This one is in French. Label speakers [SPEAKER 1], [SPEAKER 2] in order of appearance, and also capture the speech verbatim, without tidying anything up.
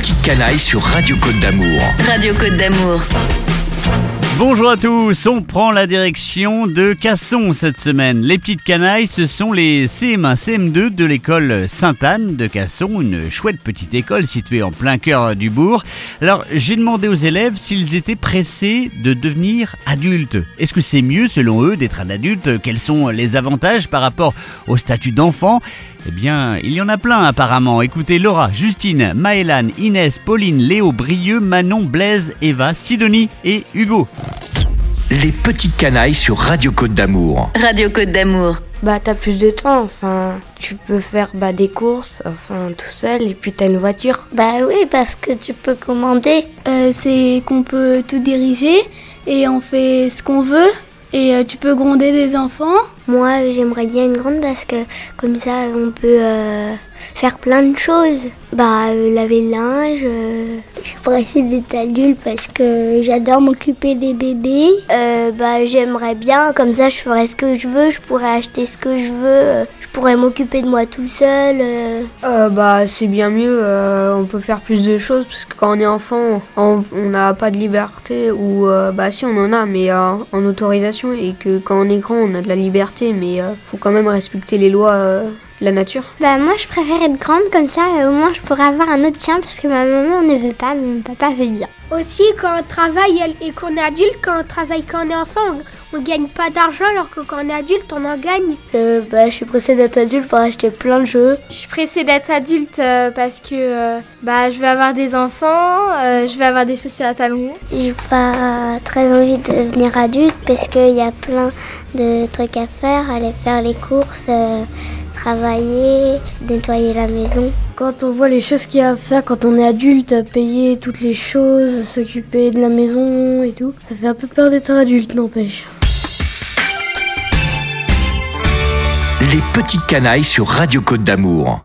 [SPEAKER 1] petites canailles sur Radio Côte d'Amour.
[SPEAKER 2] Radio Côte d'Amour.
[SPEAKER 3] Bonjour à tous, on prend la direction de Casson cette semaine. Les petites canailles, ce sont les C M un, C M deux de l'école Sainte-Anne de Casson, une chouette petite école située en plein cœur du bourg. Alors, j'ai demandé aux élèves s'ils étaient pressés de devenir adultes. Est-ce que c'est mieux, selon eux, d'être un adulte? Quels sont les avantages par rapport au statut d'enfant? Eh bien, il y en a plein apparemment. Écoutez Laura, Justine, Maëlane, Inès, Pauline, Léo, Brieux, Manon, Blaise, Eva, Sidonie et Hugo.
[SPEAKER 1] Les petites canailles sur Radio Côte d'Amour.
[SPEAKER 2] Radio Côte d'Amour.
[SPEAKER 4] Bah t'as plus de temps, enfin tu peux faire bah, des courses, enfin tout seul, et puis t'as une voiture.
[SPEAKER 5] Bah oui, parce que tu peux commander.
[SPEAKER 6] Euh, c'est qu'on peut tout diriger et on fait ce qu'on veut et euh, tu peux gronder des enfants.
[SPEAKER 5] Moi j'aimerais bien une grande parce que comme ça on peut euh, faire plein de choses. Bah euh, laver le linge. Euh... Je suis pressée d'être adulte parce que j'adore m'occuper des bébés. Euh, bah j'aimerais bien, comme ça je ferais ce que je veux, je pourrais acheter ce que je veux, euh, je pourrais m'occuper de moi tout seul. Euh...
[SPEAKER 4] Euh, bah c'est bien mieux, euh, on peut faire plus de choses parce que quand on est enfant, on n'a pas de liberté ou euh, bah si on en a mais euh, en autorisation, et que quand on est grand on a de la liberté mais euh, faut quand même respecter les lois. Euh, La nature.
[SPEAKER 5] Bah moi je préfère être grande, comme ça euh, au moins je pourrais avoir un autre chien parce que ma maman ne veut pas, mais mon papa veut bien.
[SPEAKER 6] Aussi quand on travaille et qu'on est adulte, quand on travaille quand on est enfant, on, on gagne pas d'argent, alors que quand on est adulte on en gagne.
[SPEAKER 4] Euh, bah je suis pressée d'être adulte pour acheter plein de jeux.
[SPEAKER 7] Je suis pressée d'être adulte euh, parce que euh, bah je vais avoir des enfants, euh, je vais avoir des chaussures à talons.
[SPEAKER 5] J'ai pas très envie de devenir adulte parce qu'il y a plein de trucs à faire, aller faire les courses, euh, travailler, nettoyer la maison.
[SPEAKER 4] Quand on voit les choses qu'il y a à faire quand on est adulte, payer toutes les choses, s'occuper de la maison et tout, ça fait un peu peur d'être adulte, n'empêche.
[SPEAKER 1] Les petites canailles sur Radio Côte d'Amour.